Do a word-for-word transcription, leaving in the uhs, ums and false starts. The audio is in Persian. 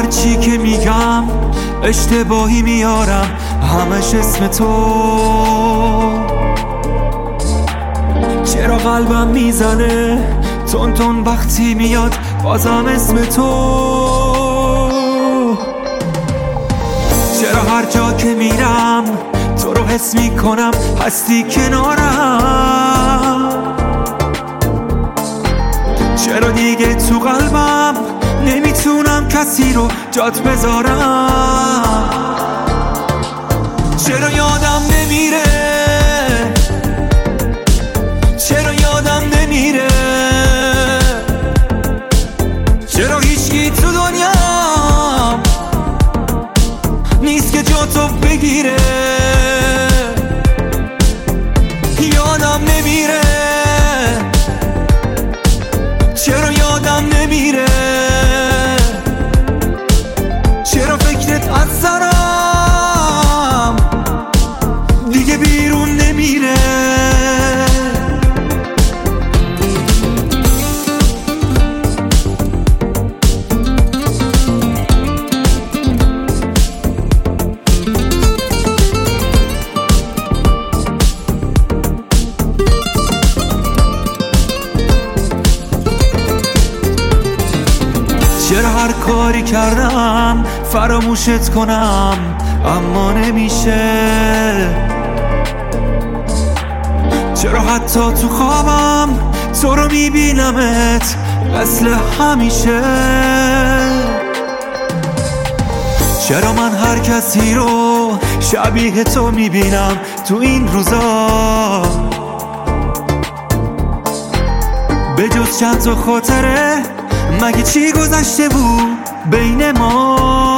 هرچی که میگم اشتباهی میارم، همش اسم تو. چرا قلبم میزنه تون تون وقتی میاد بازم اسم تو. چرا هر جا که میرم تو رو حس میکنم، هستی کنارم. چرا دیگه تو قلبم نمیتونم کسی رو جات بذارم. چرا یادم نمیره، چرا یادم نمیره، چرا هیچکی تو دنیا نیست که جا تو بگیره. یادم نمیره، چرا یادم نمیره، چرا فکرت از سرم دیگه بیرون نمیره. چرا هر کاری کردم فراموشت کنم اما نمیشه. چرا حتی تو خوابم تو رو میبینمت مثل همیشه. چرا من هر کسی رو شبیه تو میبینم تو این روزا، به جز چند تا خاطره مگه چی گذشته بود بین ما.